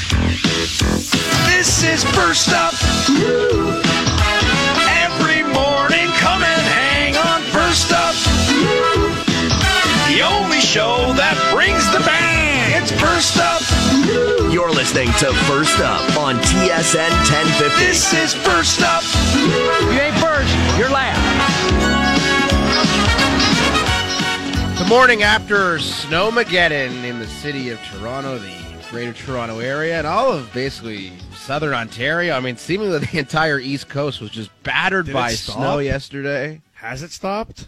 This is First Up. Every morning, come and hang on First Up. The only show that brings the bang. It's First Up. You're listening to First Up on TSN 1050. This is First Up. If you ain't first, you're last. The morning after Snowmageddon in the city of Toronto, the Greater Toronto area, and all of basically southern Ontario. I mean, seemingly the entire East Coast was just battered by snow yesterday. Has it stopped?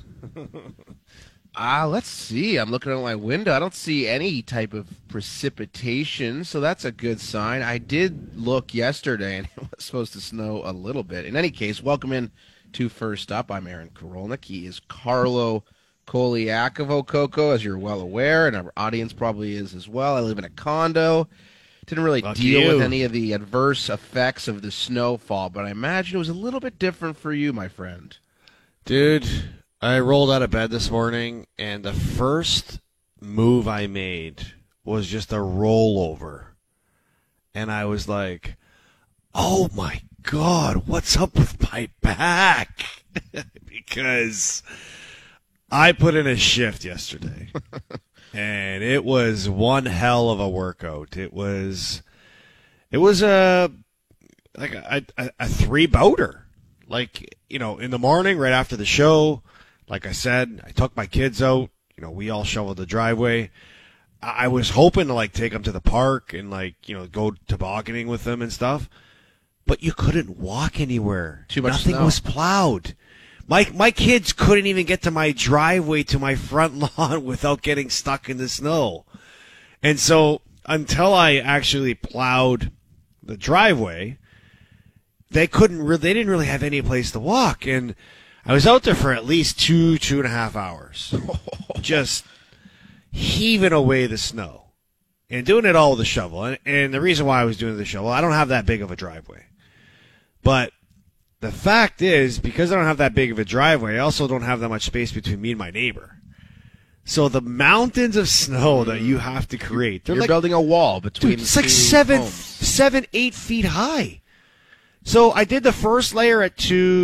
Let's see. I'm looking out my window. I don't see any type of precipitation, so that's a good sign. I did look yesterday, and it was supposed to snow a little bit. In any case, welcome in to First Up. I'm Aaron Korolnik. He is Carlo Koliakovo, Coco, as you're well aware, and our audience probably is as well. I live in a condo. Didn't really deal with any of the adverse effects of the snowfall, but I imagine it was a little bit different for you, my friend. Dude, I rolled out of bed this morning, and the first move I made was just a rollover. And I was like, oh my God, what's up with my back? Because I put in a shift yesterday, and it was one hell of a workout. It was a three-bouter. Like, you know, in the morning, right after the show, like I said, I took my kids out. You know, we all shoveled the driveway. I was hoping to, like, take them to the park and, like, you know, go tobogganing with them and stuff. But you couldn't walk anywhere. Too much Nothing snow. was plowed. My kids couldn't even get to my driveway to my front lawn without getting stuck in the snow. And so until I actually plowed the driveway, they didn't really have any place to walk. And I was out there for at least 2.5 hours, just heaving away the snow and doing it all with a shovel. And the reason why I was doing the shovel, I don't have that big of a driveway. But the fact is, because I don't have that big of a driveway, I also don't have that much space between me and my neighbor. So the mountains of snow that you have to create, You're like, building a wall between dude, it's the like two seven, 8 feet high. So I did the first layer at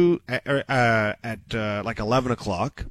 like 11 o'clock.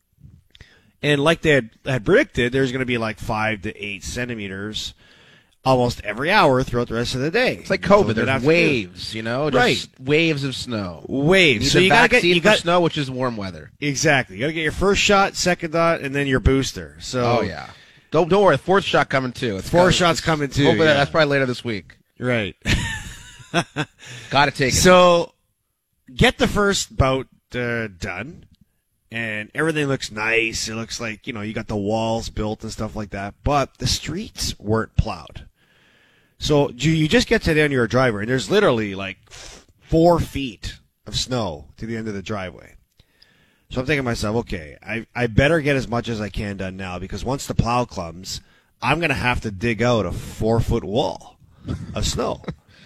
And like they had predicted, there's going to be like 5 to 8 centimeters almost every hour throughout the rest of the day. It's like COVID. There's waves, you know, just right? Waves of snow. Waves. So you got to get snow, which is warm weather. Exactly. You got to get your first shot, second shot, and then your booster. So yeah. Don't worry. Fourth shot coming too. Fourth shot's coming too. Hopefully that's probably later this week. Right. Got to take it. So get the first bout done. And everything looks nice. It looks like, you know, you got the walls built and stuff like that. But the streets weren't plowed. So you just get to the end of your driveway, and there's literally like 4 feet of snow to the end of the driveway. So I'm thinking to myself, okay, I better get as much as I can done now, because once the plow comes, I'm going to have to dig out a 4-foot wall of snow.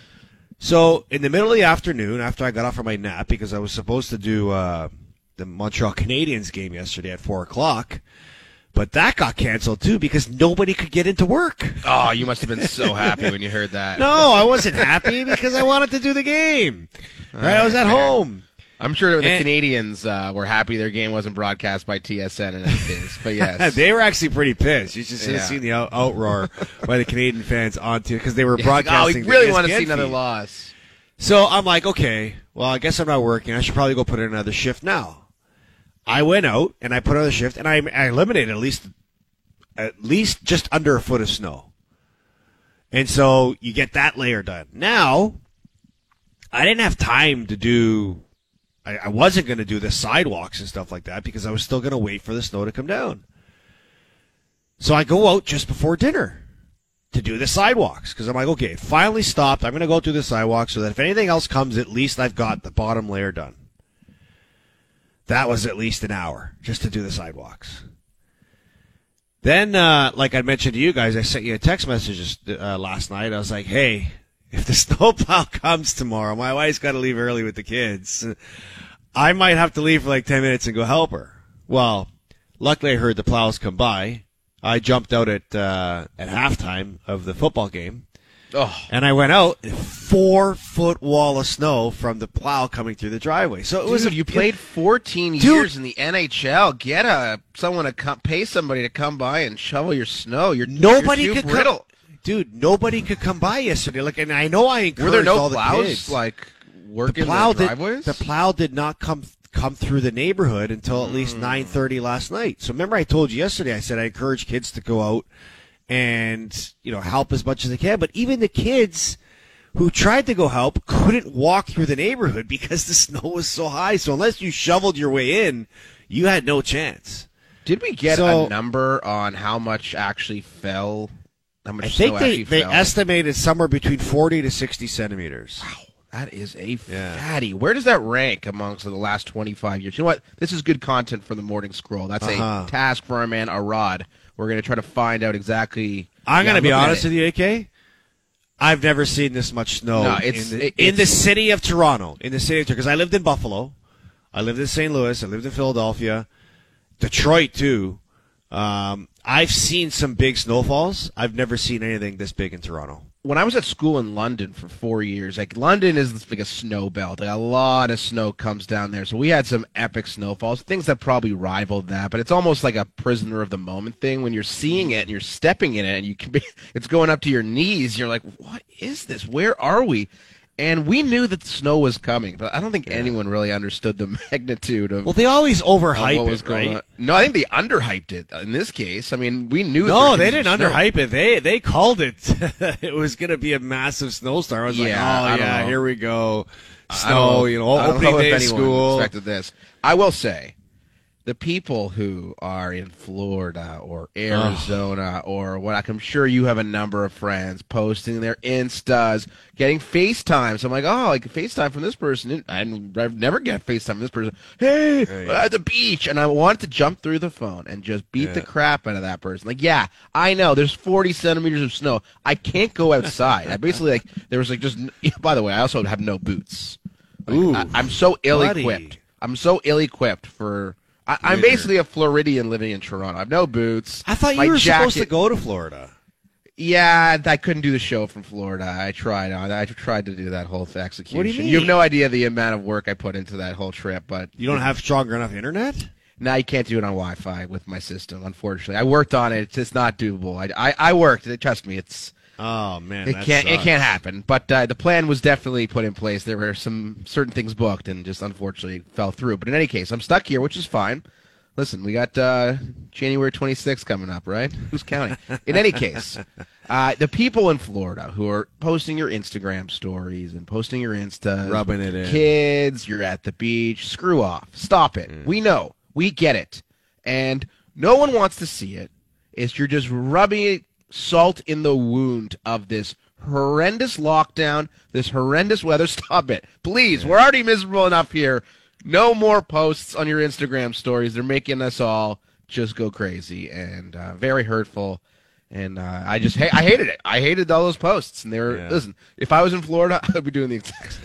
So in the middle of the afternoon, after I got off of my nap, because I was supposed to do the Montreal Canadiens game yesterday at 4 o'clock, but that got canceled too because nobody could get into work. Oh, you must have been so happy when you heard that. No, I wasn't happy because I wanted to do the game. Right, I was at home. I'm sure the Canadians were happy their game wasn't broadcast by TSN in any case, but yes. They were actually pretty pissed. You should have seen the outroar by the Canadian fans onto because they were broadcasting. We really want to see another loss. So I'm like, okay, well, I guess I'm not working. I should probably go put in another shift now. I went out and I put another shift, and I eliminated at least just under a foot of snow. And so you get that layer done. Now, I didn't have time to do. I wasn't going to do the sidewalks and stuff like that because I was still going to wait for the snow to come down. So I go out just before dinner to do the sidewalks because I'm like, okay, finally stopped. I'm going to go through the sidewalks so that if anything else comes, at least I've got the bottom layer done. That was at least an hour just to do the sidewalks. Then, like I mentioned to you guys, I sent you a text message last night. I was like, hey, if the snowplow comes tomorrow, my wife's got to leave early with the kids. I might have to leave for like 10 minutes and go help her. Well, luckily I heard the plows come by. I jumped out at halftime of the football game. Oh. And I went out, 4-foot wall of snow from the plow coming through the driveway. So it was Dude, you played 14 years in the NHL. Get pay somebody to come by and shovel your snow. nobody you're too could brittle. Dude, nobody could come by yesterday. Like, and I know I encouraged Were there no all plows the kids. like working the driveways? the plow did not come through the neighborhood until at least 9:30 last night. So remember I told you yesterday, I said I encourage kids to go out and, help as much as they can. But even the kids who tried to go help couldn't walk through the neighborhood because the snow was so high. So unless you shoveled your way in, you had no chance. Did we get a number on how much actually fell? How much I snow think they fell? estimated somewhere between 40 to 60 centimeters. Wow, that is a fatty. Where does that rank amongst the last 25 years? You know what? This is good content for the Morning Scroll. That's a task for our man Arad. We're going to try to find out exactly. I'm going to be honest with you, AK. I've never seen this much snow in the city of Toronto. Because I lived in Buffalo, I lived in St. Louis, I lived in Philadelphia, Detroit too. I've seen some big snowfalls. I've never seen anything this big in Toronto. When I was at school in London for 4 years, like London is like a snow belt. Like a lot of snow comes down there. So we had some epic snowfalls, things that probably rivaled that. But it's almost like a prisoner of the moment thing when you're seeing it and you're stepping in it and it's going up to your knees. You're like, what is this? Where are we? And we knew that the snow was coming, but I don't think anyone really understood the magnitude of. Well, they always overhype what was going on. No, I think they underhyped it in this case. I mean, we knew. No, they didn't underhype it. They called it. It was going to be a massive snowstorm. I was like, here we go. Snow, opening day of school. Expected this. I will say, the people who are in Florida or Arizona or what, I'm sure you have a number of friends posting their Instas, getting FaceTimes. I'm like, FaceTime from this person. I've never get FaceTime from this person. Hey, at the beach. And I wanted to jump through the phone and just beat the crap out of that person. Like, yeah, I know, there's 40 centimeters of snow. I can't go outside. I basically, there was by the way, I also have no boots. I'm so ill-equipped. I'm so ill-equipped for... I'm basically a Floridian living in Toronto. I have no boots. I thought you were supposed to go to Florida. Yeah, I couldn't do the show from Florida. I tried. I tried to do that whole execution. What do you mean? You have no idea the amount of work I put into that whole trip. But you don't have stronger enough internet? No, you can't do it on Wi-Fi with my system, unfortunately. I worked on it. It's just not doable. I worked. Trust me, it's... Oh man, it can't happen. But the plan was definitely put in place. There were some certain things booked, and just unfortunately fell through. But in any case, I'm stuck here, which is fine. Listen, we got January 26th coming up, right? Who's counting? In any case, the people in Florida who are posting your Instagram stories and posting your Instas, rubbing it in, kids, you're at the beach. Screw off. Stop it. We know. We get it, and no one wants to see it. You're just rubbing salt in the wound of this horrendous lockdown, this horrendous weather. Stop it. Please. We're already miserable enough here. No more posts on your Instagram stories. They're making us all just go crazy and very hurtful. And I hated it. I hated all those posts. And listen, if I was in Florida, I'd be doing the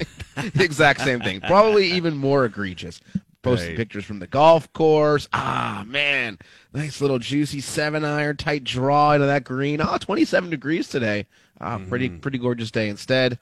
exact same thing. Probably even more egregious. Posting pictures from the golf course. Man, nice little juicy 7-iron, tight draw into that green. 27 degrees today. Pretty gorgeous day. Instead,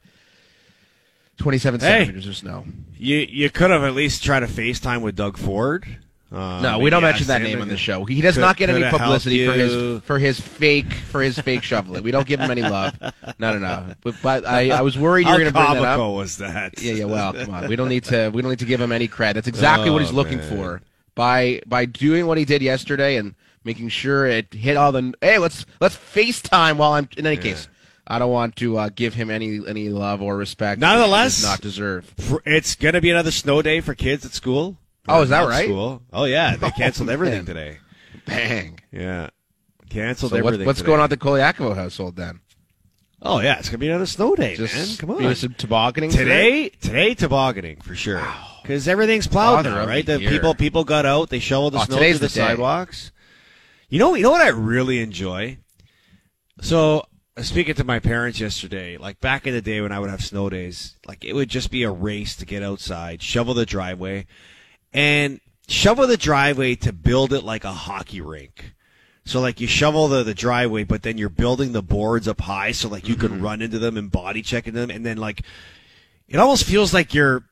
27 centimeters of snow. You could have at least tried to FaceTime with Doug Ford. No, we don't mention that name on the show. He does not get any publicity for his fake shoveling. We don't give him any love. No. But I was worried you were going to bring that up. How comical was that? Yeah. Well, come on. We don't need to give him any credit. That's exactly what he's looking for by doing what he did yesterday and making sure it hit all the. Hey, let's FaceTime while I'm. In any case, I don't want to give him any love or respect. Nonetheless, he does not deserve. It's going to be another snow day for kids at school. Oh, is that right? School. Oh, yeah. They canceled everything today. Bang. Yeah. Canceled everything what's today. going on at the Kolyakovo household then? Oh, yeah. It's going to be another snow day, man. Come on. Some tobogganing Today, tobogganing, for sure. Because everything's plowed now, right? The people got out. They shoveled the snow to the sidewalks. You know what I really enjoy? So, speaking to my parents yesterday, like back in the day when I would have snow days, like it would just be a race to get outside, shovel the driveway, and shovel the driveway to build it like a hockey rink. So, like, you shovel the driveway, but then you're building the boards up high so, like, you can run into them and body check into them. And then, like, it almost feels like you're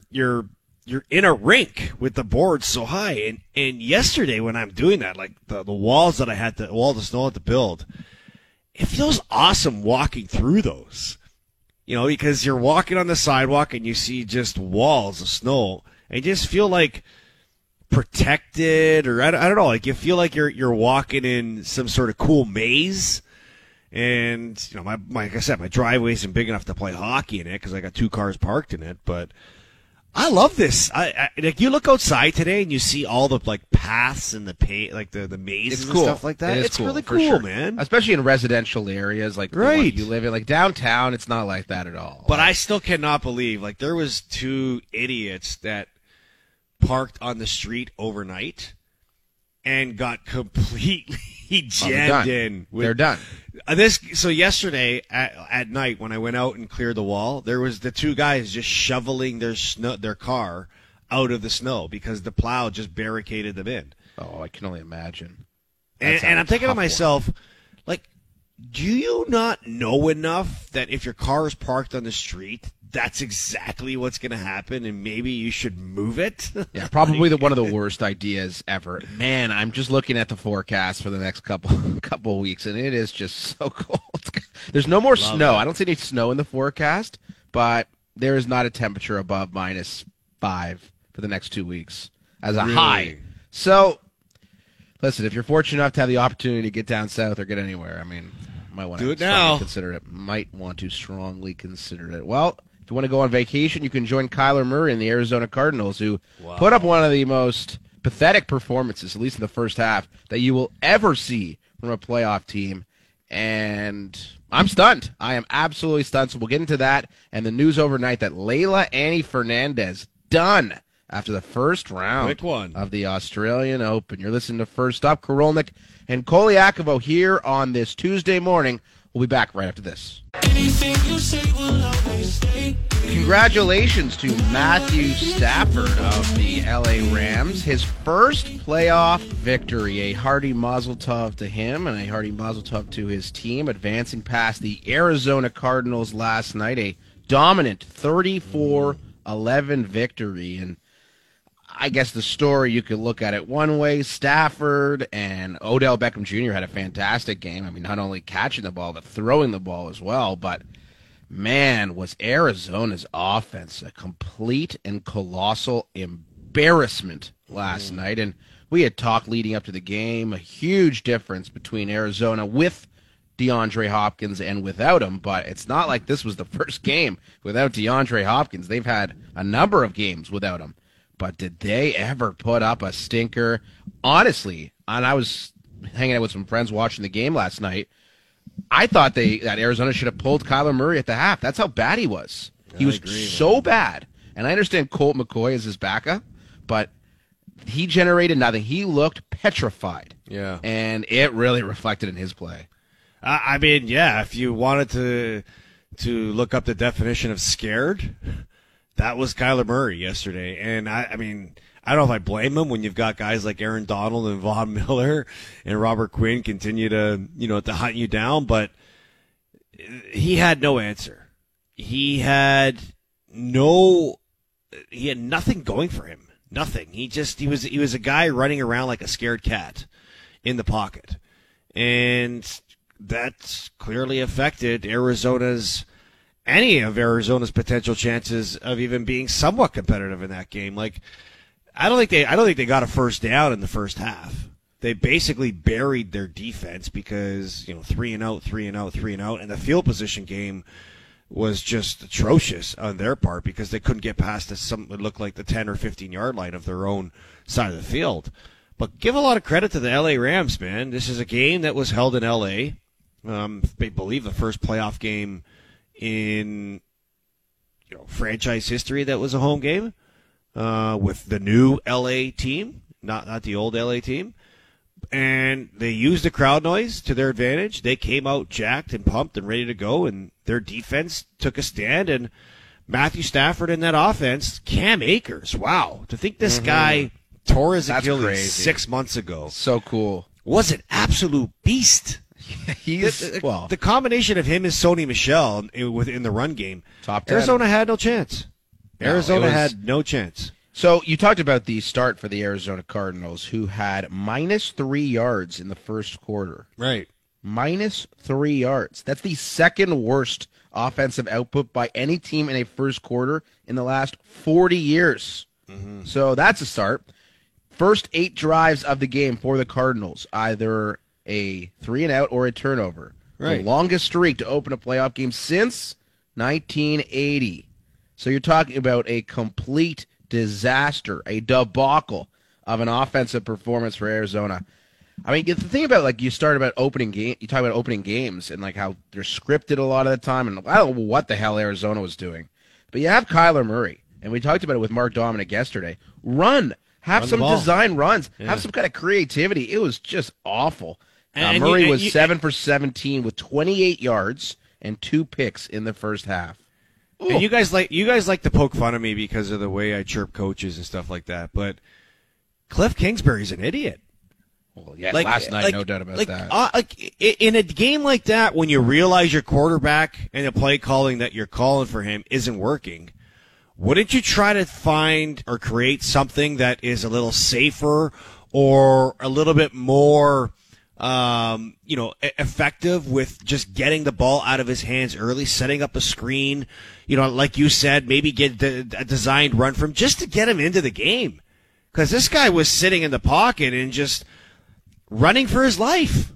in a rink with the boards so high. And yesterday when I'm doing that, like, the walls that I had to, all the snow I had to build, it feels awesome walking through those. You know, because you're walking on the sidewalk and you see just walls of snow. And you just feel like protected, or I don't know, like you feel like you're walking in some sort of cool maze. And you know, my like I said, my driveway isn't big enough to play hockey in it because I got 2 cars parked in it. But I love this. I like, you look outside today and you see all the like paths and the mazes and stuff like that. It's cool, really cool, sure, man. Especially in residential areas like the one you live in, like downtown. It's not like that at all. But I still cannot believe, like, there was 2 idiots that parked on the street overnight and got completely jammed in. They're done. So yesterday at night when I went out and cleared the wall, there was the 2 guys just shoveling their car out of the snow because the plow just barricaded them in. Oh, I can only imagine. And I'm thinking to myself, like, do you not know enough that if your car is parked on the street, that's exactly what's going to happen, and maybe you should move it? Yeah, probably one of the worst ideas ever. Man, I'm just looking at the forecast for the next couple weeks, and it is just so cold. There's no more snow. I don't see any snow in the forecast, but there is not a temperature above -5 for the next 2 weeks as a high. So, listen, if you're fortunate enough to have the opportunity to get down south or get anywhere, I mean, might want to do it now. Consider it. Might want to strongly consider it. Well, if you want to go on vacation, you can join Kyler Murray and the Arizona Cardinals, who put up one of the most pathetic performances, at least in the first half, that you will ever see from a playoff team. And I'm stunned. I am absolutely stunned. So we'll get into that and the news overnight that Leila Annie Fernandez done after the first round of the Australian Open. You're listening to First Up. Korolnik and Koliakovo here on this Tuesday morning. We'll be back right after this. Congratulations to Matthew Stafford of the LA Rams. His first playoff victory. A hearty mazel tov to him and a hearty mazel tov to his team, advancing past the Arizona Cardinals last night. A dominant 34-11 victory. And I guess the story, you could look at it one way. Stafford and Odell Beckham Jr. had a fantastic game. I mean, not only catching the ball, but throwing the ball as well. But, man, was Arizona's offense a complete and colossal embarrassment last night. And we had talked leading up to the game, a huge difference between Arizona with DeAndre Hopkins and without him. But it's not like this was the first game without DeAndre Hopkins. They've had a number of games without him. But did they ever put up a stinker? Honestly, and I was hanging out with some friends watching the game last night, I thought that Arizona should have pulled Kyler Murray at the half. That's how bad he was. He was so bad. And I understand Colt McCoy is his backup, but he generated nothing. He looked petrified. Yeah. And it really reflected in his play. I mean, yeah, if you wanted to look up the definition of scared, that was Kyler Murray yesterday. And I mean, I don't know if I blame him when you've got guys like Aaron Donald and Von Miller and Robert Quinn continue to hunt you down, but he had no answer. He had nothing going for him. Nothing. He was a guy running around like a scared cat in the pocket. And that's clearly affected any of Arizona's potential chances of even being somewhat competitive in that game. Like, I don't think they got a first down in the first half. They basically buried their defense because 3 and out, and the field position game was just atrocious on their part because they couldn't get past what looked like the 10 or 15 yard line of their own side of the field. But give a lot of credit to the LA Rams, man. This is a game that was held in LA. I believe the first playoff game in franchise history that was a home game with the new LA team, not the old LA team. And they used the crowd noise to their advantage. They came out jacked and pumped and ready to go, and their defense took a stand. And Matthew Stafford in that offense, Cam Akers, wow. To think this guy tore his Achilles 6 months ago. So cool. was an absolute beast. The combination of him and Sony Michel within the run game, top 10. Arizona had no chance. Arizona had no chance. So you talked about the start for the Arizona Cardinals, who had -3 yards in the first quarter. Right. -3 yards. That's the second worst offensive output by any team in a first quarter in the last 40 years. Mm-hmm. So that's a start. First 8 drives of the game for the Cardinals, either a 3-and-out or a turnover. Right. The longest streak to open a playoff game since 1980. So you're talking about a complete disaster, a debacle of an offensive performance for Arizona. I mean, the thing about, like, you talk about opening games and, like, how they're scripted a lot of the time, and I don't know what the hell Arizona was doing. But you have Kyler Murray, and we talked about it with Mark Dominic yesterday. Have some design runs. Yeah. Have some kind of creativity. It was just awful. Murray was 7 for 17 with 28 yards and 2 picks in the first half. Ooh. And you guys like to poke fun of me because of the way I chirp coaches and stuff like that, but Cliff Kingsbury's an idiot. Well, yeah, last night, no doubt about that. In a game like that, when you realize your quarterback and the play calling that you're calling for him isn't working, wouldn't you try to find or create something that is a little safer or a little bit more, effective with just getting the ball out of his hands early, setting up a screen, like you said, maybe get a designed run from just to get him into the game. Because this guy was sitting in the pocket and just running for his life.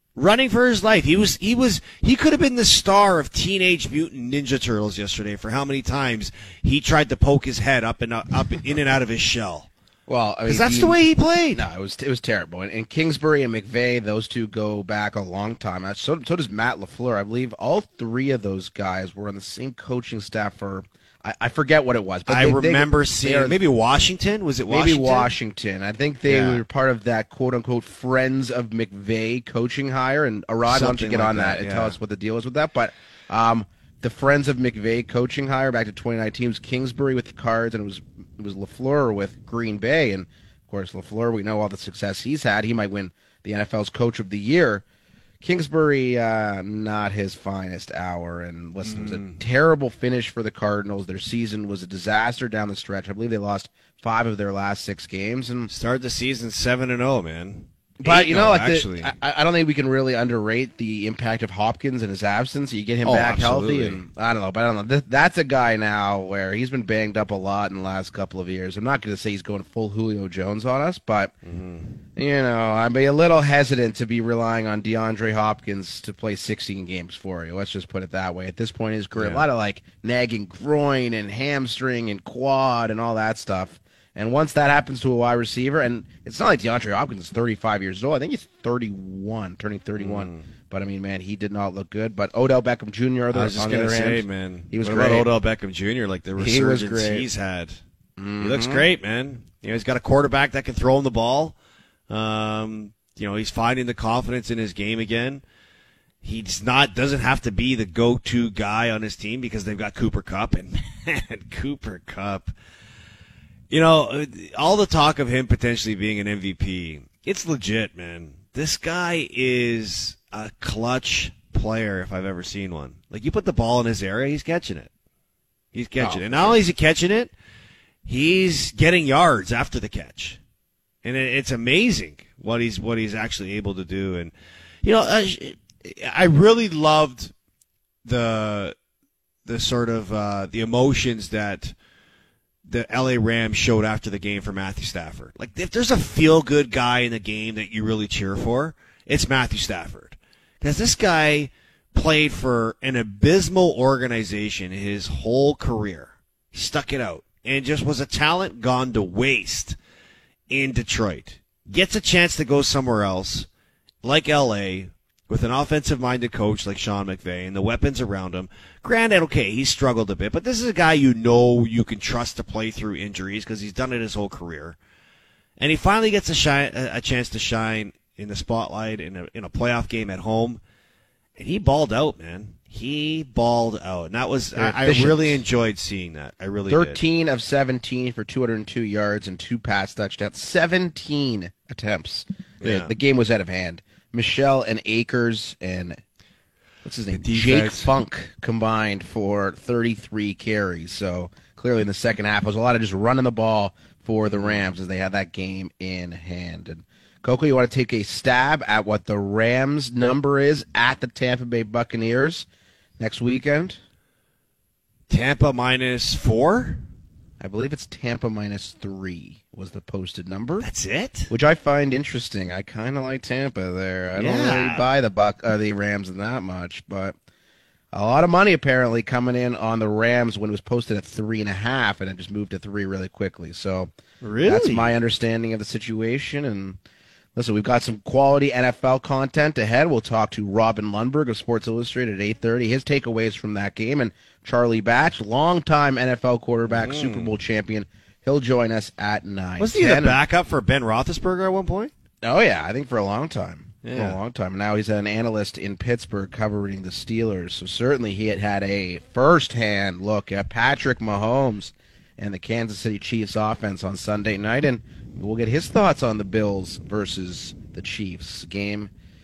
He could have been the star of Teenage Mutant Ninja Turtles yesterday for how many times he tried to poke his head up in and out of his shell. Well, because that's the way he played. No, it was terrible. And Kingsbury and McVay, those two go back a long time. So does Matt LaFleur. I believe all 3 of those guys were on the same coaching staff for, I forget what it was. But I remember seeing maybe Washington. Was it Washington? Maybe Washington. I think they were part of that quote-unquote Friends of McVay coaching hire. And Arad, why don't you get on that and tell us what the deal is with that. But the Friends of McVay coaching hire back to 2019 was Kingsbury with the Cards, and it was LaFleur with Green Bay. And, of course, LaFleur, we know all the success he's had. He might win the NFL's Coach of the Year. Kingsbury, not his finest hour. And listen, it was a terrible finish for the Cardinals. Their season was a disaster down the stretch. I believe they lost 5 of their last 6 games. And started the season 7-0, man. But, I don't think we can really underrate the impact of Hopkins and his absence. You get him back healthy, and I don't know. That's a guy now where he's been banged up a lot in the last couple of years. I'm not going to say he's going full Julio Jones on us, but, I'd be a little hesitant to be relying on DeAndre Hopkins to play 16 games for you. Let's just put it that way. At this point in his career, a lot of, nagging groin and hamstring and quad and all that stuff. And once that happens to a wide receiver, and it's not like DeAndre Hopkins is 35 years old. I think he's 31, turning 31. But, I mean, man, he did not look good. But Odell Beckham Jr., I was just going to say, man, he was what great. About Odell Beckham Jr., like the resurgence he's had. He looks great, man. He's got a quarterback that can throw him the ball. He's finding the confidence in his game again. Doesn't have to be the go-to guy on his team because they've got Cooper Kupp. And, man, Cooper Kupp. All the talk of him potentially being an MVP, it's legit, man. This guy is a clutch player if I've ever seen one. Like, you put the ball in his area, he's catching it. It. And not only is he catching it, he's getting yards after the catch. And it's amazing what he's actually able to do. And, I really loved the sort of the emotions that the LA Rams showed after the game for Matthew Stafford. Like, if there's a feel-good guy in the game that you really cheer for, it's Matthew Stafford. Because this guy played for an abysmal organization his whole career. He stuck it out and just was a talent gone to waste in Detroit. Gets a chance to go somewhere else, like LA, with an offensive-minded coach like Sean McVay and the weapons around him. Granted, okay, he struggled a bit, but this is a guy you can trust to play through injuries because he's done it his whole career. And he finally gets a chance to shine in the spotlight in a playoff game at home. And he balled out, man. He balled out. And that was, I really enjoyed seeing that. I really 13 of 17 for 202 yards and 2 pass touchdowns. 17 attempts. Yeah. The game was out of hand. Michelle and Akers and what's his name? The Jake defense. Funk combined for 33 carries. So clearly in the second half, it was a lot of just running the ball for the Rams as they had that game in hand. And Coco, you want to take a stab at what the Rams number is at the Tampa Bay Buccaneers next weekend? Tampa -4? I believe it's Tampa -3 was the posted number, That's it? which I find interesting. I kind of like Tampa there. I don't Yeah. really buy the Rams that much, but a lot of money apparently coming in on the Rams when it was posted at 3.5, and it just moved to 3 really quickly. So Really? that's my understanding of the situation. And listen, we've got some quality NFL content ahead. We'll talk to Robin Lundberg of Sports Illustrated at 8:30. His takeaways from that game, and Charlie Batch, longtime NFL quarterback, Super Bowl champion. He'll join us at 9. Wasn't he the backup for Ben Roethlisberger at one point? Oh, yeah, I think for a long time. For Yeah. a long time. Now he's an analyst in Pittsburgh covering the Steelers. So certainly he had a first-hand look at Patrick Mahomes and the Kansas City Chiefs offense on Sunday night. And we'll get his thoughts on the Bills versus the Chiefs game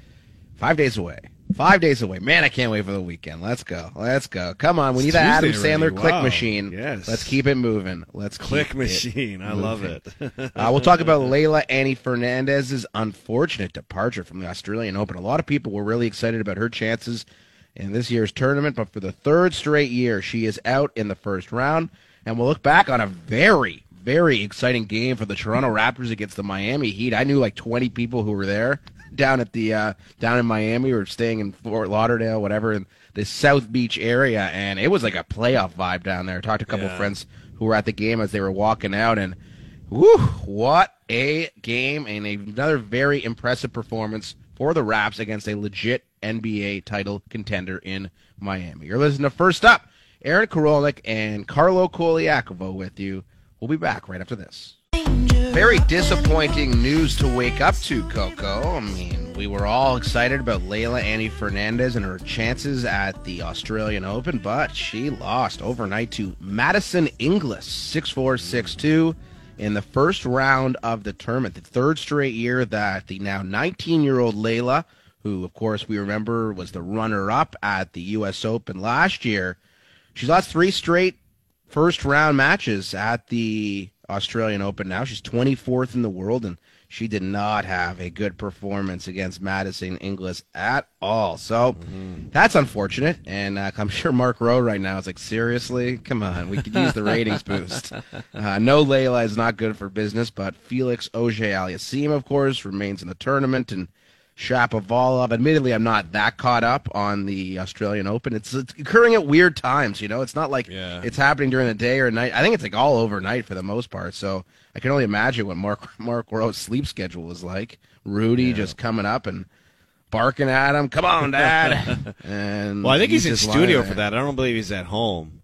5 days away. 5 days away. Man, I can't wait for the weekend. Let's go. Let's go. Come on. We need It's the Adam Tuesday Sandler already. click Wow. machine. Yes. Let's keep it moving. Let's Click keep it machine. I love moving. it. We'll talk about Layla Annie Fernandez's unfortunate departure from the Australian Open. A lot of people were really excited about her chances in this year's tournament, but for the third straight year, she is out in the first round. And we'll look back on a very, very exciting game for the Toronto Raptors against the Miami Heat. I knew like 20 people who were there down at the down in Miami. We were staying in Fort Lauderdale, whatever, in the South Beach area, and it was like a playoff vibe down there. Talked to a couple Yeah. friends who were at the game as they were walking out, and whew, what a game, and another very impressive performance for the Raps against a legit NBA title contender in Miami. You're listening to First Up. Aaron Korolnik and Carlo Koliakovo with you. We'll be back right after this. Very disappointing news to wake up to, Coco. I mean, we were all excited about Layla Annie Fernandez and her chances at the Australian Open, but she lost overnight to Madison Inglis, 6-4, 6-2, in the first round of the tournament. The third straight year that the now 19-year-old Layla, who, of course, we remember was the runner-up at the U.S. Open last year, she's lost 3 straight first-round matches at the Australian Open now. She's 24th in the world, and she did not have a good performance against Madison Inglis at all. So that's unfortunate, and I'm sure Mark Rowe right now is like, seriously? Come on, we could use the ratings boost. No, Layla is not good for business, but Felix Auger-Aliassime, of course, remains in the tournament, and Shapovalov. Admittedly, I'm not that caught up on the Australian Open. It's occurring at weird times, you know. It's not like it's happening during the day or night. I think it's like all overnight for the most part. So I can only imagine what Mark Rowe's sleep schedule is like. Rudy just coming up and barking at him, "Come on, Dad!" And Well, I think he's in just studio lying for there. that. I don't believe he's at home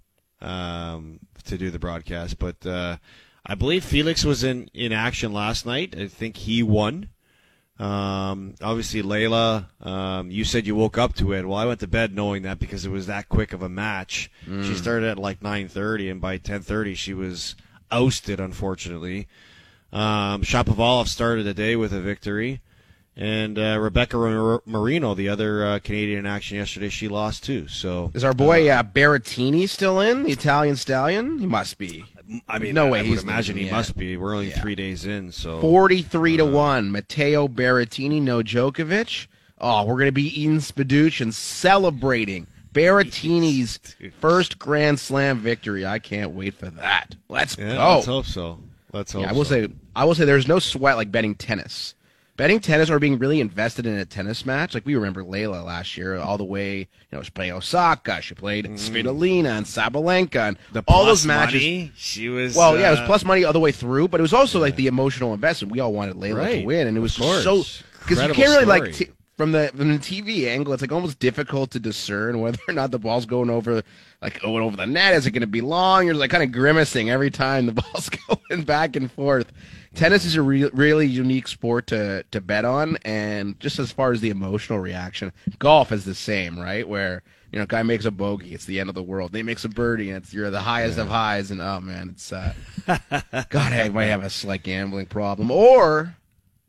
to do the broadcast, but I believe Felix was in action last night. I think he won. Obviously, Layla, you said you woke up to it. Well, I went to bed knowing that because it was that quick of a match. She started at like 9:30, and by 10:30 she was ousted, unfortunately. Shapovalov started the day with a victory. And Rebecca Marino, the other Canadian in action yesterday, she lost too. So Is our boy Berrettini still in, the Italian stallion? He must be. I mean, no way I would he's imagine he losing must yet. be. We're only 3 days in, so 43-1. Matteo Berrettini, no Djokovic. Oh, we're going to be eating spadooch and celebrating Berrettini's first Grand Slam victory. I can't wait for that. Let's yeah, go. let's hope so. Let's hope. Yeah, I will say there's no sweat like betting tennis. Betting tennis or being really invested in a tennis match, like we remember Layla last year, all the way, she played Osaka, she played Svitolina and Sabalenka, and the all plus those matches. money, she was. Well, yeah, it was plus money all the way through, but it was also like the emotional investment. We all wanted Layla to win, and it was course. so because you Incredible can't really story. from the TV angle, it's like almost difficult to discern whether or not the ball's going over the net. Is it going to be long? You're like kind of grimacing every time the ball's going back and forth. Tennis is a really unique sport to bet on, and just as far as the emotional reaction, golf is the same, right? Where a guy makes a bogey, it's the end of the world. They makes a birdie, and you're the highest of highs, and oh man, it's God, I might have a slight gambling problem, or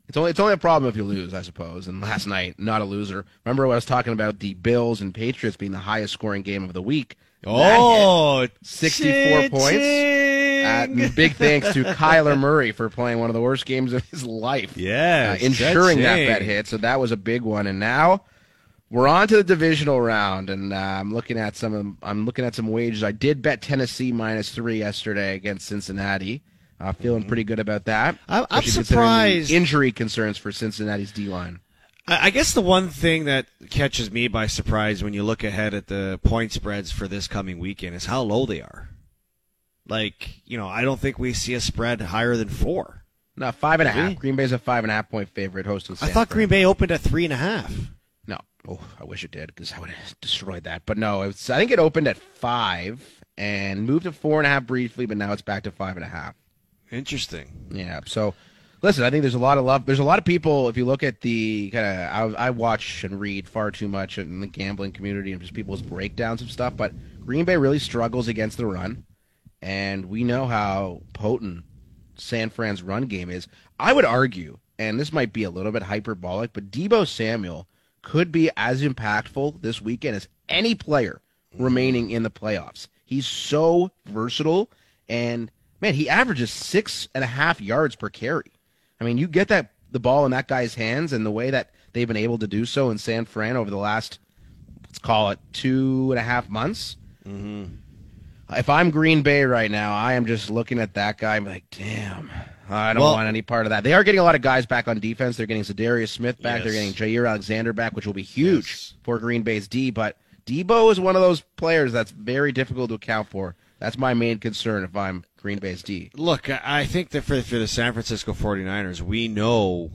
It's only a problem if you lose, I suppose. And last night, not a loser. Remember when I was talking about the Bills and Patriots being the highest scoring game of the week? Oh, 64 points. Big thanks to Kyler Murray for playing one of the worst games of his life. Yeah, ensuring that bet hit. So that was a big one. And now we're on to the divisional round, and I'm looking at some wagers. I did bet Tennessee -3 yesterday against Cincinnati. Feeling pretty good about that. I'm surprised. Injury concerns for Cincinnati's D-line. I guess the one thing that catches me by surprise when you look ahead at the point spreads for this coming weekend is how low they are. Like, I don't think we see a spread higher than 4. No, 5.5. Really? Green Bay's a 5.5 point favorite hosting San I thought Fran. Green Bay opened at 3.5. No. Oh, I wish it did because I would have destroyed that. But no, I think it opened at 5 and moved to 4.5 briefly, but now it's back to 5.5. Interesting. Yeah. So, listen, I think there's a lot of love. There's a lot of people, if you look at the kind of, I watch and read far too much in the gambling community and just people's breakdowns of stuff, but Green Bay really struggles against the run, and we know how potent San Fran's run game is. I would argue, and this might be a little bit hyperbolic, but Deebo Samuel could be as impactful this weekend as any player remaining in the playoffs. He's so versatile, and man, he averages 6.5 yards per carry. I mean, you get the ball in that guy's hands, and the way that they've been able to do so in San Fran over the last, let's call it 2.5 months. Mm-hmm. If I'm Green Bay right now, I am just looking at that guy and be like, damn, I don't want any part of that. They are getting a lot of guys back on defense. They're getting Zadarius Smith back. Yes. They're getting Jair Alexander back, which will be huge for Green Bay's D. But Deebo is one of those players that's very difficult to account for. That's my main concern if I'm Green Bay's D. Look, I think that for the San Francisco 49ers, we know,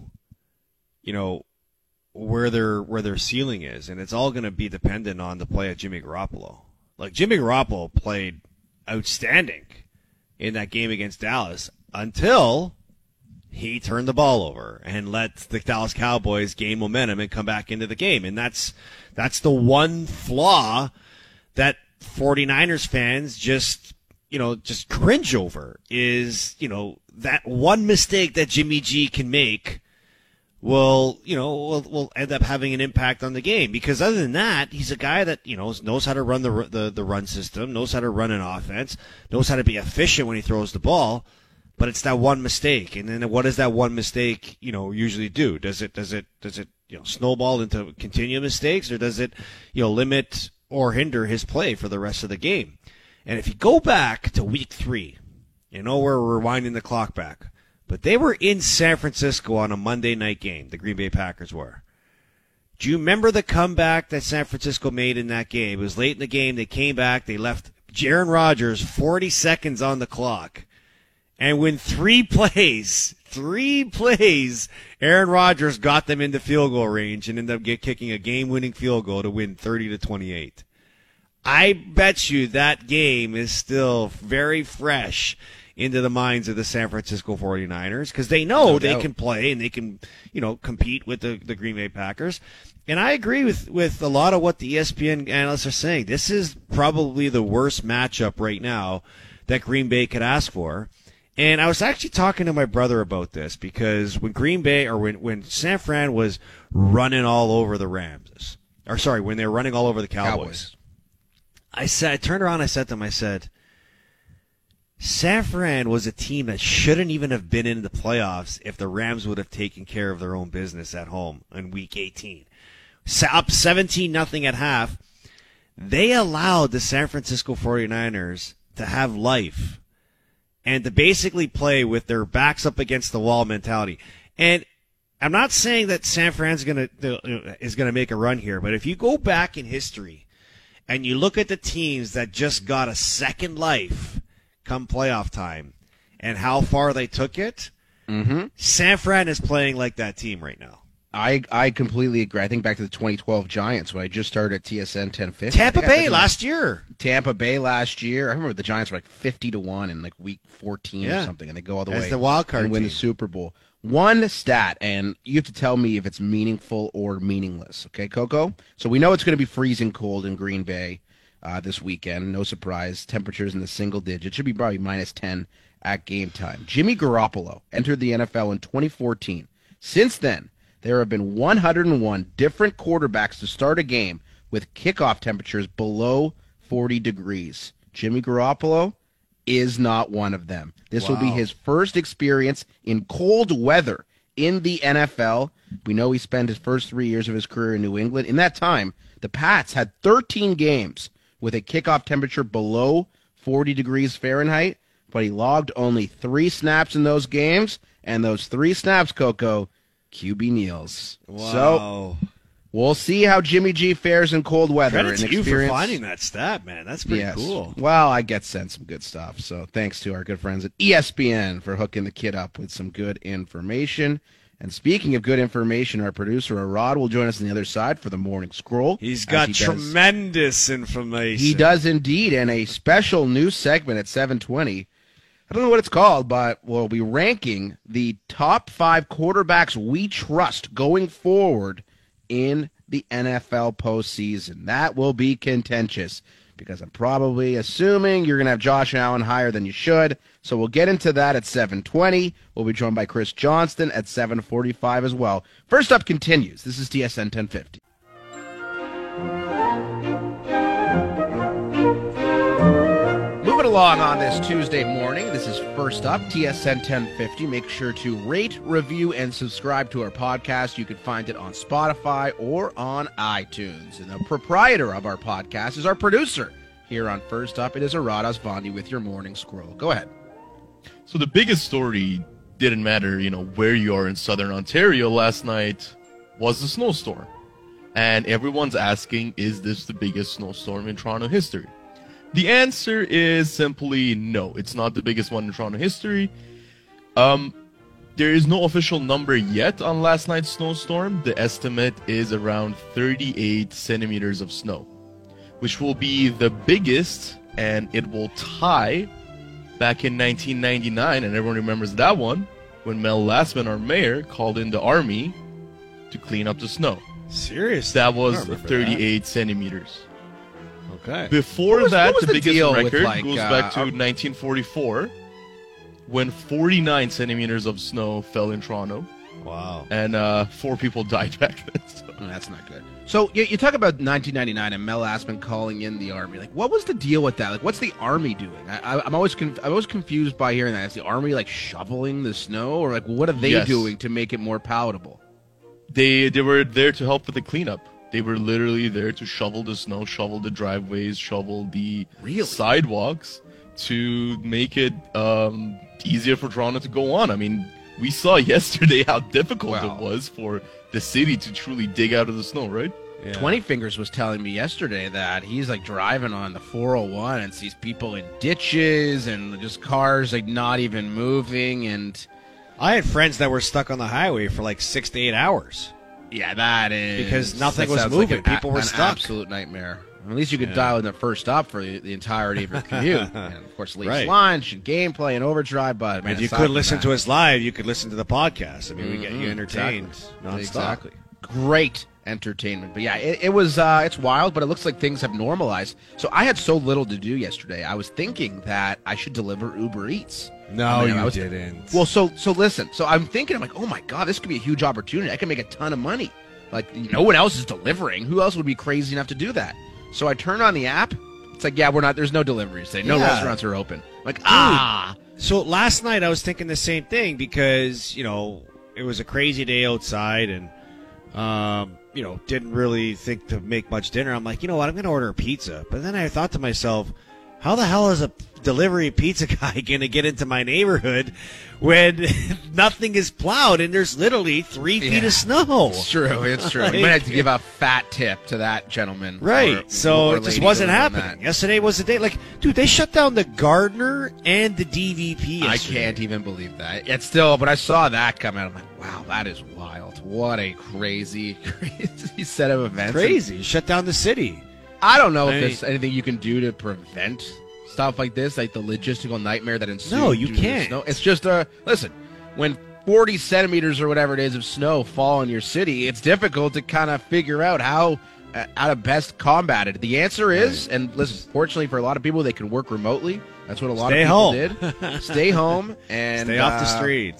where their ceiling is, and it's all going to be dependent on the play of Jimmy Garoppolo. Like, Jimmy Garoppolo played outstanding in that game against Dallas until he turned the ball over and let the Dallas Cowboys gain momentum and come back into the game. And that's the one flaw that 49ers fans just cringe over is, that one mistake that Jimmy G can make will end up having an impact on the game. Because other than that, he's a guy that, knows how to run the run system, knows how to run an offense, knows how to be efficient when he throws the ball. But it's that one mistake. And then what does that one mistake, usually do? Does it snowball into continued mistakes, or does it, limit or hinder his play for the rest of the game? And if you go back to week 3, we're rewinding the clock back, but they were in San Francisco on a Monday night game, the Green Bay Packers were. Do you remember the comeback that San Francisco made in that game? It was late in the game. They came back. They left Aaron Rodgers 40 seconds on the clock. And when 3 plays, Aaron Rodgers got them into field goal range and ended up kicking a game-winning field goal to win 30-28. I bet you that game is still very fresh into the minds of the San Francisco 49ers because they know they can play and they can, compete with the Green Bay Packers. And I agree with a lot of what the ESPN analysts are saying. This is probably the worst matchup right now that Green Bay could ask for. And I was actually talking to my brother about this because when Green Bay or when San Fran was running all over the Rams, when they were running all over the Cowboys. I turned around and I said to him, San Fran was a team that shouldn't even have been in the playoffs if the Rams would have taken care of their own business at home in week 18. Up 17-0 at half, they allowed the San Francisco 49ers to have life and to basically play with their backs up against the wall mentality. And I'm not saying that San Fran's is gonna make a run here, but if you go back in history and you look at the teams that just got a second life come playoff time and how far they took it, San Fran is playing like that team right now. I completely agree. I think back to the 2012 Giants when I just started at TSN 1050. Tampa Bay last year. I remember the Giants were like 50-1 in like week 14 or something, and they go all the way as the wild card and win the Super Bowl. One stat, and you have to tell me if it's meaningful or meaningless. Okay, Coco? So we know it's going to be freezing cold in Green Bay this weekend. No surprise. Temperatures in the single digits. Should be probably -10 at game time. Jimmy Garoppolo entered the NFL in 2014. Since then, there have been 101 different quarterbacks to start a game with kickoff temperatures below 40 degrees. Jimmy Garoppolo is not one of them. This will be his first experience in cold weather in the NFL. We know he spent his first 3 years of his career in New England. In that time, the Pats had 13 games with a kickoff temperature below 40 degrees Fahrenheit, but he logged only 3 snaps in those games, and those 3 snaps, Coco, QB kneels. Wow. So we'll see how Jimmy G fares in cold weather. Credit to you for finding that stat, man. That's pretty cool. Well, I get sent some good stuff, so thanks to our good friends at ESPN for hooking the kid up with some good information. And speaking of good information, our producer, Arad, will join us on the other side for the Morning Scroll. He's got tremendous information. He does indeed, and a special news segment at 7:20. I don't know what it's called, but we'll be ranking the top 5 quarterbacks we trust going forward in the NFL postseason. That will be contentious because I'm probably assuming you're going to have Josh Allen higher than you should. So we'll get into that at 7:20. We'll be joined by Chris Johnston at 7:45 as well. First Up continues. This is TSN 1050. Moving along on this Tuesday morning, this is First Up, TSN 1050. Make sure to rate, review, and subscribe to our podcast. You can find it on Spotify or on iTunes. And the proprietor of our podcast is our producer here on First Up. It is Arad Asvandi with your Morning Scroll. Go ahead. So the biggest story didn't matter, where you are in Southern Ontario last night was the snowstorm. And everyone's asking, is this the biggest snowstorm in Toronto history? The answer is simply no. It's not the biggest one in Toronto history. There is no official number yet on last night's snowstorm. The estimate is around 38 centimeters of snow, which will be the biggest, and it will tie back in 1999, and everyone remembers that one, when Mel Lastman, our mayor, called in the army to clean up the snow. Seriously? That was 38 centimeters. Okay. Before that, the biggest deal record with, goes back to 1944, when 49 centimeters of snow fell in Toronto. Wow. And 4 people died back then. So. That's not good. So you talk about 1999 and Mel Lastman calling in the army. Like, what was the deal with that? Like, what's the army doing? I'm always confused by hearing that. Is the army like shoveling the snow, or like what are they doing to make it more palatable? They were there to help with the cleanup. They were literally there to shovel the snow, shovel the driveways, shovel the sidewalks to make it easier for Toronto to go on. I mean, we saw yesterday how difficult it was for the city to truly dig out of the snow, right? Yeah. 20 Fingers was telling me yesterday that he's like driving on the 401 and sees people in ditches and just cars like not even moving. And I had friends that were stuck on the highway for like 6 to 8 hours. Yeah, that is because nothing was moving. People were stuck. Absolute nightmare. At least you could dial in the First Stop for the entirety of your commute. And of course, Leafs lunch and gameplay and overdrive. But man, if you could listen to us live, you could listen to the podcast. I mean, we get you entertained nonstop. Exactly. Great entertainment. But yeah, it was it's wild, but it looks like things have normalized. So I had so little to do yesterday. I was thinking that I should deliver Uber Eats. No, you didn't. Well, so listen. So I'm thinking, I'm like, oh my God, this could be a huge opportunity. I can make a ton of money. Like, no one else is delivering. Who else would be crazy enough to do that? So I turn on the app. It's like, yeah, there's no deliveries today. No restaurants are open. I'm like, So last night I was thinking the same thing because, it was a crazy day outside and, didn't really think to make much dinner. I'm like, you know what, I'm going to order a pizza. But then I thought to myself, how the hell is a delivery pizza guy going to get into my neighborhood when nothing is plowed and there's literally 3 feet of snow? It's true. You might have to give a fat tip to that gentleman. Right. So it just wasn't happening. Yesterday was the day. Like, dude, they shut down the Gardner and the DVP yesterday. I can't even believe that. It's still, but I saw that come out. I'm like, wow, that is wild. What a crazy set of events. Crazy. Shut down the city. I don't know if there's anything you can do to prevent stuff like this, like the logistical nightmare that ensues. No, you can't. It's just listen, when 40 centimeters or whatever it is of snow fall in your city, it's difficult to kind of figure out how to best combat it. The answer is, and listen, fortunately for a lot of people, they can work remotely. That's what a lot of people did. Stay home and stay off the streets.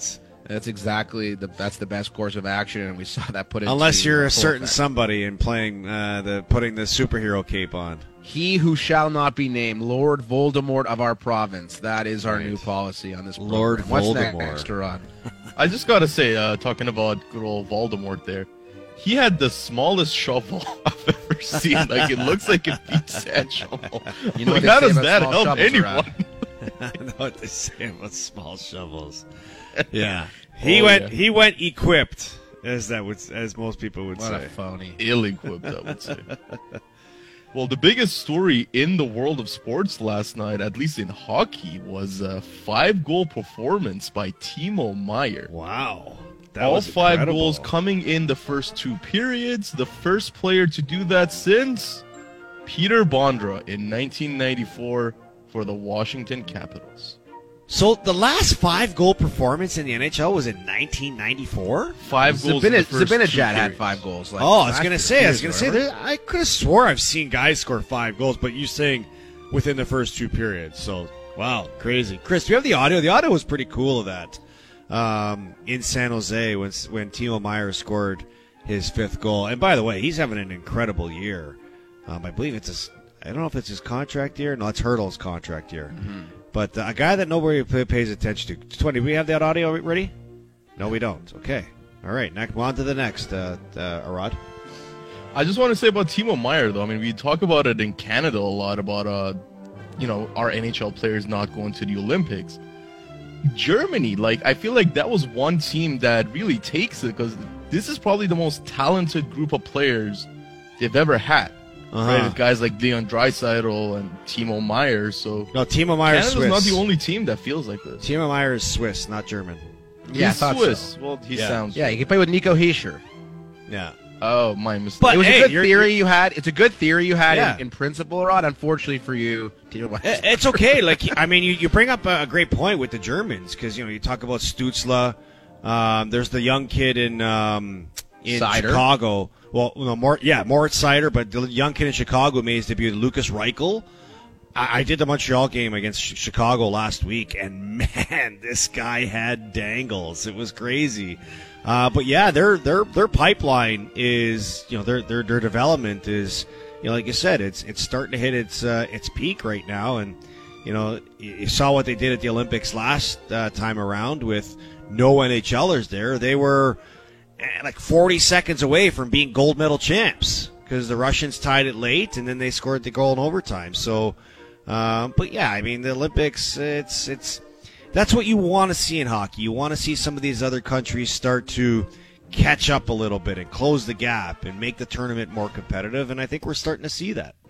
That's exactly that's the best course of action, and we saw that put into Unless you're a full certain effect. somebody and putting the superhero cape on. He who shall not be named, Lord Voldemort of our province. That is our new policy on this program. Lord What's Voldemort. next, Rod? I just gotta say, talking about good old Voldemort there, he had the smallest shovel I've ever seen. Like, it looks like a deep sand shovel. You know Like, what they how say does about that small help shovels, anyone? Rod? I know what they say about small shovels. Yeah, yeah. He went equipped, as most people would What say. a phony. Ill-equipped, I would say. Well, the biggest story in the world of sports last night, at least in hockey, was a 5-goal performance by Timo Meier. Wow, that All was 5 incredible. goals coming in the first 2 periods. The first player to do that since Peter Bondra in 1994 for the Washington Capitals. So the last 5-goal performance in the NHL was in 1994. 5 goals in the first 2 Zabinajad had periods. 5 goals. Like, Oh, I was last gonna year, say, remember? I could have swore I've seen guys score 5 goals, but you saying within the first 2 periods. So wow, crazy. Chris, do you have the audio? The audio was pretty cool of that in San Jose when Timo Meier scored his 5th goal. And by the way, he's having an incredible year. I believe I don't know if it's his contract year. No, it's Hurdle's contract year. Mm-hmm. But a guy that nobody pays attention to. 20, do we have that audio ready? No, we don't. Okay. All right. Next, on to the next, Arad. I just want to say about Timo Meier, though. I mean, we talk about it in Canada a lot about, our NHL players not going to the Olympics. Germany, I feel like that was one team that really takes it because this is probably the most talented group of players they've ever had. Right, with guys like Leon Draisaitl and Timo Meier. So No, Timo Meier is Canada's Swiss. not the only team that feels like this. Timo Meier is Swiss, not German. Yeah, I He's thought Swiss. so. Well, he Yeah. sounds. Yeah, you can play with Nico Heischer. Yeah. Oh, my mistake. But It was hey, a good you're- theory you had. It's a good theory you had Yeah. in principle, Rod. Unfortunately for you, Timo Meier. It's okay. You bring up a great point with the Germans because you talk about Stutzla. There's the young kid in Seider. Chicago. Well, no, Moritz Seider, but the young kid in Chicago made his debut, Lucas Reichel. I did the Montreal game against Chicago last week, and man, this guy had dangles. It was crazy. But yeah, their pipeline is, their development is, like you said, it's starting to hit its peak right now, and you saw what they did at the Olympics last time around with no NHLers there. They were 40 seconds away from being gold medal champs because the Russians tied it late and then they scored the goal in overtime. So, but yeah, I mean, the Olympics, that's what you want to see in hockey. You want to see some of these other countries start to catch up a little bit and close the gap and make the tournament more competitive. And I think we're starting to see that.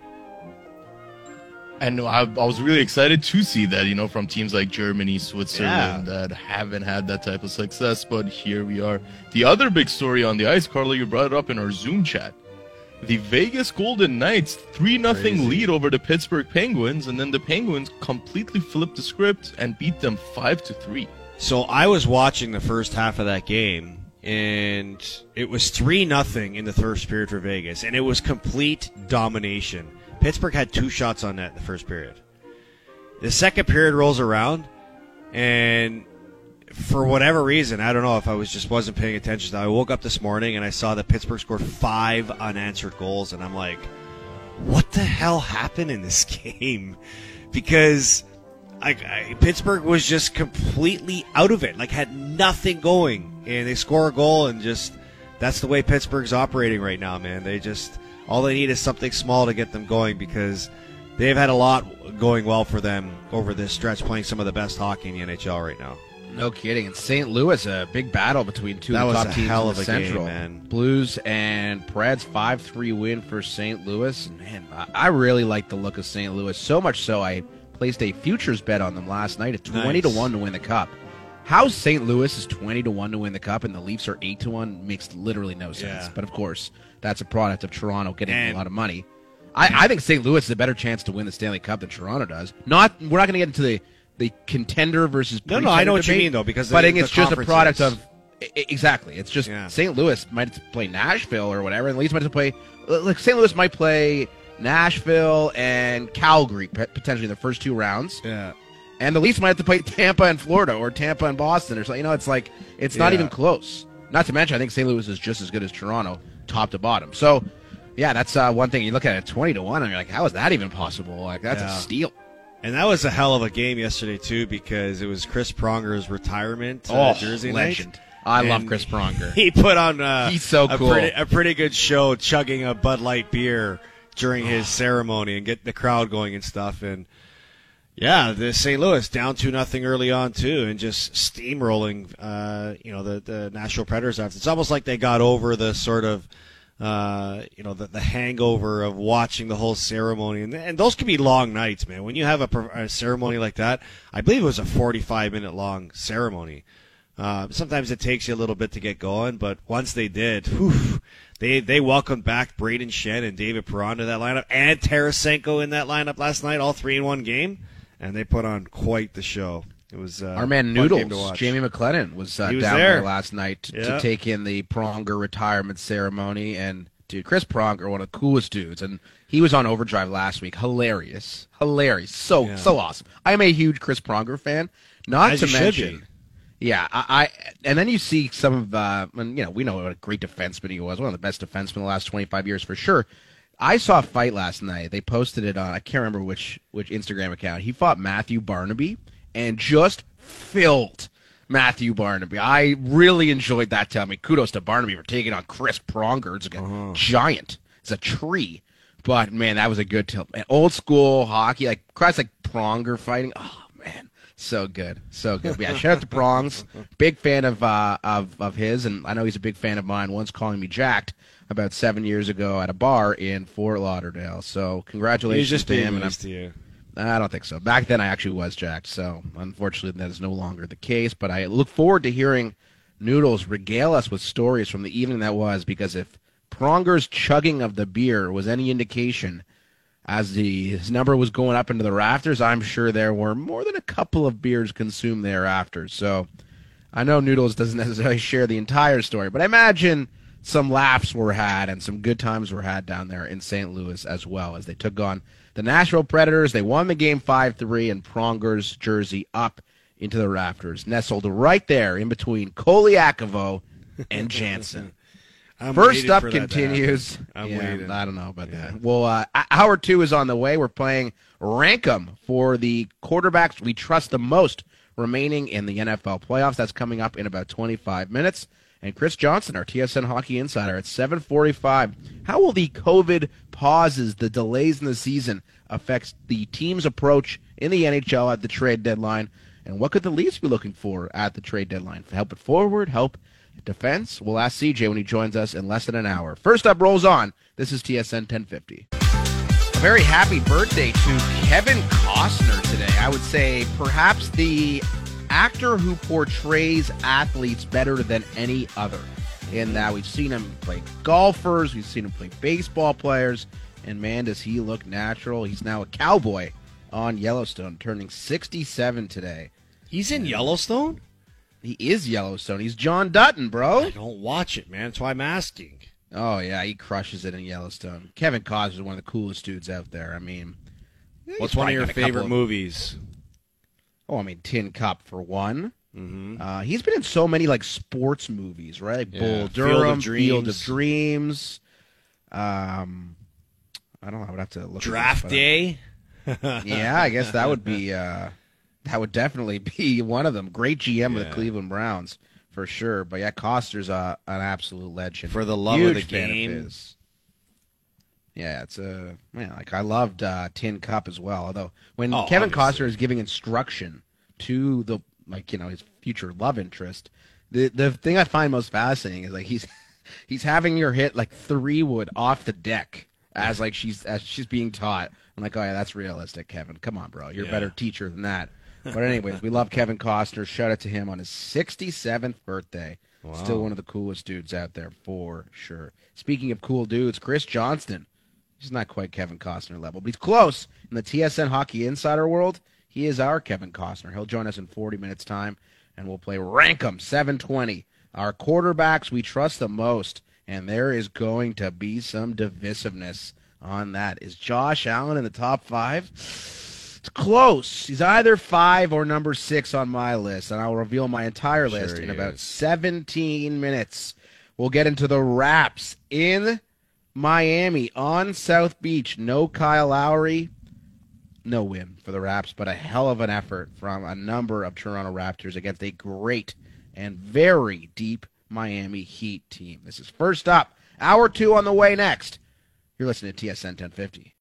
And I was really excited to see that, from teams like Germany, Switzerland that haven't had that type of success. But here we are. The other big story on the ice, Carlo, you brought it up in our Zoom chat. The Vegas Golden Knights 3-0 lead over the Pittsburgh Penguins, and then the Penguins completely flipped the script and beat them 5-3. So I was watching the first half of that game, and it was 3-0 in the first period for Vegas, and it was complete domination. Pittsburgh had 2 shots on net in the first period. The second period rolls around, and for whatever reason, I don't know if I wasn't paying attention. I woke up this morning and I saw that Pittsburgh scored 5 unanswered goals, and I'm like, what the hell happened in this game? Because Pittsburgh was just completely out of it, had nothing going, and they score a goal, and just that's the way Pittsburgh's operating right now, man. All they need is something small to get them going because they've had a lot going well for them over this stretch, playing some of the best hockey in the NHL right now. No kidding. In St. Louis, a big battle between two That of the was top a teams hell in of the a game, Central. man. Blues and Preds, 5-3 win for St. Louis. And man, I really like the look of St. Louis. So much so, I placed a futures bet on them last night at 20-1 to win the Cup. How St. Louis is 20-1 to win the Cup and the Leafs are 8-1 makes literally no sense. Yeah. But of course, that's a product of Toronto getting a lot of money. I think St. Louis is a better chance to win the Stanley Cup than Toronto does. We're not going to get into the contender versus No, I know what you debate, mean, though, because but I think the it's just a product conferences. of exactly. It's just Yeah. St. Louis might play Nashville or whatever, and the Leafs might play. St. Louis might play Nashville and Calgary potentially in the first 2 rounds, Yeah. And the Leafs might have to play Tampa and Florida or Tampa and Boston or something. It's like it's not even close. Not to mention, I think St. Louis is just as good as Toronto, top to bottom. So, yeah, that's one thing. You look at it 20-1, and you're like, how is that even possible? Like, that's a steal. And that was a hell of a game yesterday, too, because it was Chris Pronger's retirement jersey legend. night. I love Chris Pronger. He put on he's so cool. a pretty good show chugging a Bud Light beer during his ceremony and getting the crowd going and stuff. And, yeah, the St. Louis down 2-0 early on, too, and just steamrolling, the Nashville Predators. It's almost like they got over the sort of, the hangover of watching the whole ceremony. And those can be long nights, man. When you have a ceremony like that, I believe it was a 45-minute long ceremony. Sometimes it takes you a little bit to get going, but once they did, they welcomed back Braden Shen and David Perron to that lineup, and Tarasenko in that lineup last night, all 3 in one game, and they put on quite the show. It was our man Noodles, Jamie McLennan, was down there last night to take in the Pronger retirement ceremony. And dude, Chris Pronger, one of the coolest dudes, and he was on Overdrive last week. Hilarious, so awesome. I'm a huge Chris Pronger fan. Not As to you mention, should be. Yeah, and then you see some of we know what a great defenseman he was, one of the best defensemen in the last 25 years for sure. I saw a fight last night. They posted it on, I can't remember which Instagram account. He fought Matthew Barnaby and just filled Matthew Barnaby. I really enjoyed that. Tell me, kudos to Barnaby for taking on Chris Pronger. It's a giant. It's a tree. But man, that was a good tilt. Old school hockey, like Pronger fighting. Oh man. So good. But yeah, shout out to Prongs. Big fan of his, and I know he's a big fan of mine. Once calling me jacked about 7 years ago at a bar in Fort Lauderdale. So congratulations to him. Nice to you. I don't think so. Back then I actually was jacked, so unfortunately that is no longer the case. But I look forward to hearing Noodles regale us with stories from the evening that was, because if Pronger's chugging of the beer was any indication, as his number was going up into the rafters, I'm sure there were more than a couple of beers consumed thereafter. So I know Noodles doesn't necessarily share the entire story, but I imagine some laughs were had and some good times were had down there in St. Louis as well, as they took on the Nashville Predators. They won the game 5-3, and Pronger's jersey up into the rafters, nestled right there in between Koliakovo and Jansen. First up continues. I'm waiting. I don't know about that. Well, hour 2 is on the way. We're playing Rankum for the quarterbacks we trust the most remaining in the NFL playoffs. That's coming up in about 25 minutes. And Chris Johnson, our TSN Hockey Insider, at 7:45. How will the COVID pauses, the delays in the season, affect the team's approach in the NHL at the trade deadline? And what could the Leafs be looking for at the trade deadline? Help it forward, help defense? We'll ask CJ when he joins us in less than an hour. First up, rolls on. This is TSN 1050. A very happy birthday to Kevin Costner today. I would say perhaps the actor who portrays athletes better than any other. In that we've seen him play golfers, we've seen him play baseball players, and man, does he look natural. He's now a cowboy on Yellowstone, turning 67 today. He's in Yellowstone? He is Yellowstone. He's John Dutton, bro. I don't watch it, man. That's why I'm asking. Oh, yeah, he crushes it in Yellowstone. Kevin Costner is one of the coolest dudes out there. I mean, what's one of your favorite movies? Oh, I mean, Tin Cup for one. Mm-hmm. He's been in so many like sports movies, right? Like Bull Durham, Field of Dreams. I don't know. I would have to look. Draft Day. Yeah, I guess that would be. That would definitely be one of them. Great GM of the Cleveland Browns for sure. But yeah, Costner's an absolute legend. For the love Huge of the fan game. of his. Yeah, it's like I loved Tin Cup as well. Although when Kevin Costner is giving instruction to the his future love interest, the thing I find most fascinating is like he's having her hit like 3-wood off the deck as she's being taught. I'm like, oh yeah, that's realistic, Kevin. Come on, bro, you're a better teacher than that. But anyways, we love Kevin Costner. Shout out to him on his 67th birthday. Wow. Still one of the coolest dudes out there for sure. Speaking of cool dudes, Chris Johnston. He's not quite Kevin Costner level, but he's close. In the TSN Hockey Insider world, he is our Kevin Costner. He'll join us in 40 minutes' time, and we'll play Rankum 720. Our quarterbacks we trust the most, and there is going to be some divisiveness on that. Is Josh Allen in the top 5? It's close. He's either 5 or number 6 on my list, and I'll reveal my entire list in about 17 minutes. We'll get into the Raps in Miami on South Beach. No Kyle Lowry. No win for the Raps, but a hell of an effort from a number of Toronto Raptors against a great and very deep Miami Heat team. This is First Up. Hour 2 on the way next. You're listening to TSN 1050.